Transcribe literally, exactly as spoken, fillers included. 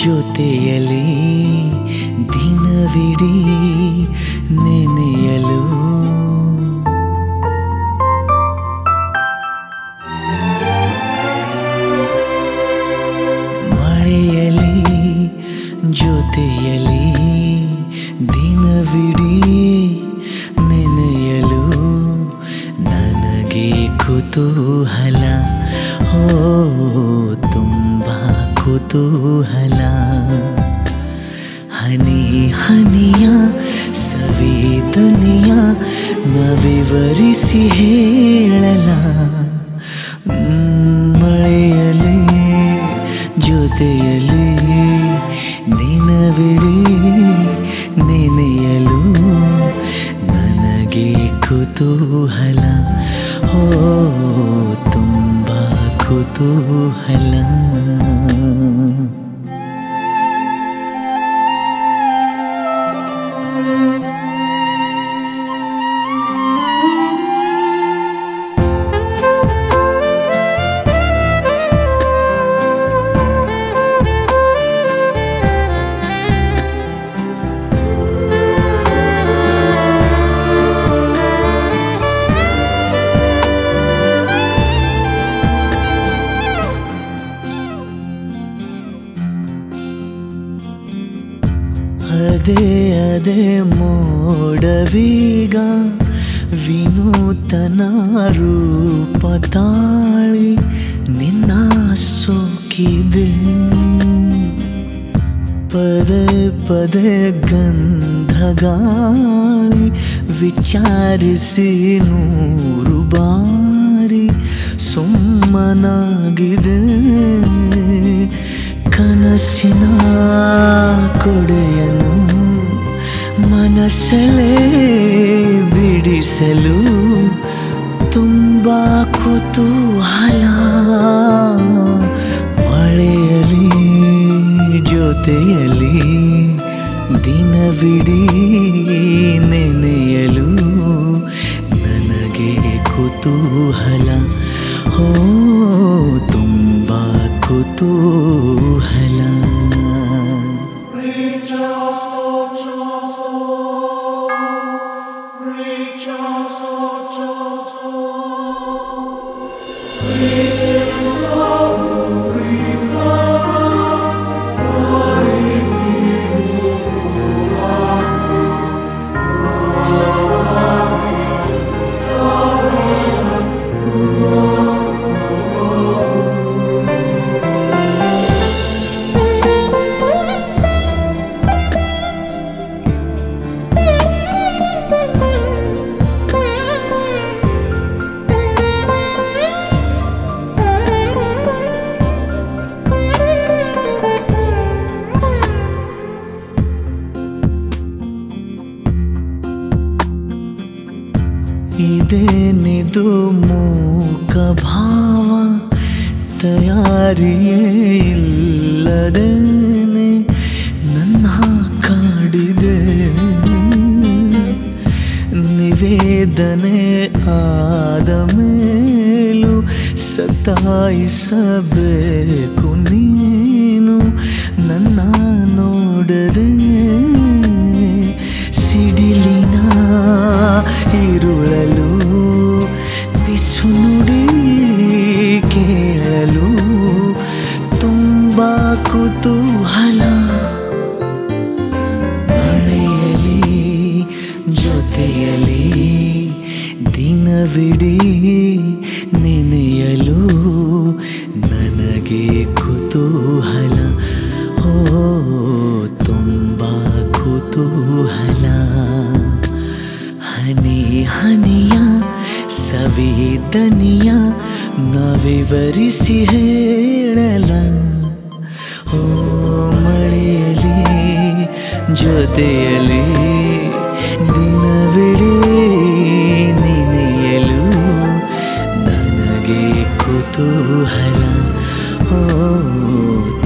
ಜೊತೆಯಲಿ ದಿನವಿಡೀ ನೆನೆಯಲು ಮಳೆಯಲಿ ಜೊತೆಯಲಿ ದಿನವಿಡೀ ನೆನೆಯಲು ನನಗೆ ಕುತೂಹಲ ಹೋ ತುಂಬ ಕುತೂಹಲ ಹನಿ ಹನಿಯ ಸವಿದನಿಯ ನವಿವರಿಸಿ ಹೇಳಲ ಮಳೆಯಲಿ ಜೊತೆಯಲಿ ದಿನವಿಡೀ ನೆನೆಯಲು ನನಗೆ ಕುತೂಹಲ ಹೋ ತುಂಬ ಕುತೂಹಲ ಅದೇ ಅದೇ ಮೋಡವೀಗ ವಿನೂತನ ರೂಪ ತಾಳಿ ನಿನ್ನ ಸೋಕಿದೆ ಪದೇ ಪದೇ ಗಂಧಗಾಳಿ ವಿಚಾರಿಸಿ ನೂರು ಬಾರಿ ಸುಮ್ಮನಾಗಿದೆ ಕನಸಿನ ಕೊಡೆಯನು ಮನಸ್ಸಲ್ಲೇ ಬಿಡಿಸಲು ತುಂಬ ಕುತೂಹಲ ಮಳೆಯಲಿ ಜೊತೆಯಲಿ ದಿನವಿಡೀ ನೆನೆಯಲು ನನಗೆ ಕುತೂಹಲ ಹೋ ತುಂಬ ಕುತೂಹಲ ಇದೇನಿದು ಮೂಕ ಭಾವ ತಯಾರಿಯೇ ಇಲ್ಲದೇನೆ ನನ್ನ ಕಾಡಿದೆ ನಿವೇದನೆ ಆದ ಮೇಲೂ ಸತಾಯಿಸಬೇಕು ನೀನು ನನ್ನ ನೋಡದೆ ಸಿಡಿಲಿನ ಇರುಳಲು ಬಿಸು ನುಡಿ ಕೇಳಲು ತುಂಬ ಕುತೂಹಲ ಮಳೆಯಲಿ ಜೊತೆಯಲಿ ದಿನವಿಡೀ ನೆನೆಯಲು ನನಗೆ ಕುತೂಹಲ ಹೋ ತುಂಬ ಕುತೂಹಲ ಹನಿ ಹನಿಯ ಸವಿದನಿಯ ನವಿವರಿಸಿ ಹೇಳಲ ಓ ಮಳೆಯಲಿ ಜೊತೆಯಲಿ ದಿನವಿಡೀ ನೆನೆಯಲು ನನಗೆ ಕುತೂಹಲ ಓ